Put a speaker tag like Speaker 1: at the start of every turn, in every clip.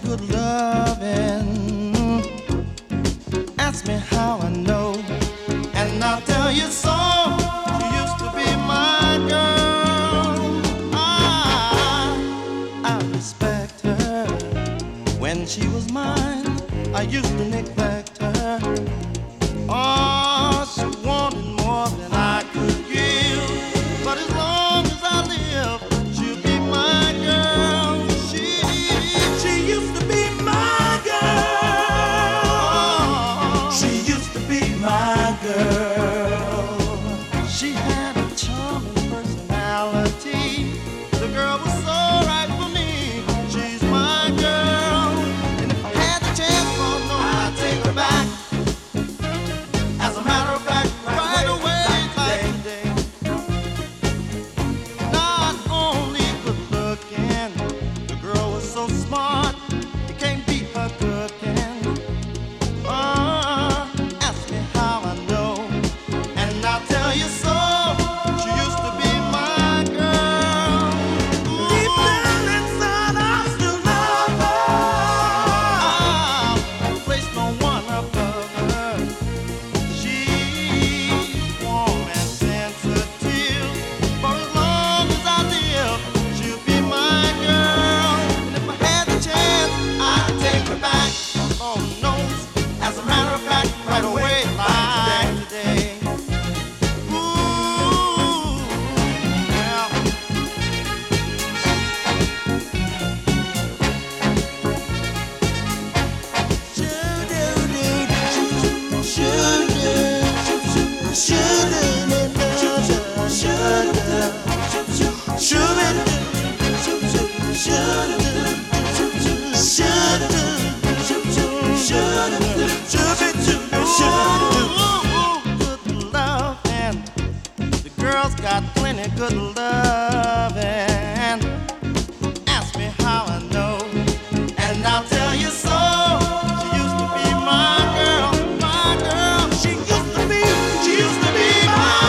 Speaker 1: good loving. Ask me how I know, and I'll tell you so. She used to be my girl. I respect her. When she was mine, I used to neglect her. Oh, she wanted more than I could give. But as long as I live, she'll be my girl. She used to be my girl. She used to be my girl. She had a charming personality. The girl was so right for me. She's my girl. And if I had the chance, oh no, I'd take her back. As a matter of fact, right away, like today. Not only good looking, the girl was so smart, you can't beat her cooking. Ask me how I know, and I'll tell you so. She used to be my girl. Deep down inside, I still love her. I'll place no one above her. She's warm and sensitive. For as long as I live, she'll be my girl. And if I had the chance, I'd take her back. Oh no, as a matter of fact, right away, like today. Ooh, well. Good loving. The girls got plenty good loving. Ask me how I know, and I'll tell you so. She used to be my girl, my girl. She used to be my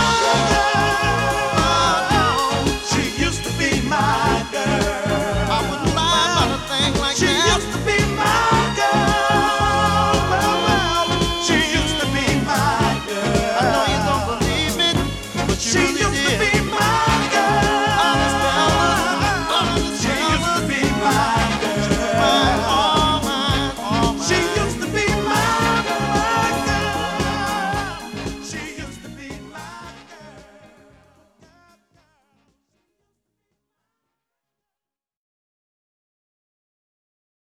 Speaker 1: girl. She used to be my girl. I wouldn't lie about a thing like that. She used to be my girl. Well, she used to be my girl. I know you don't believe it, but she really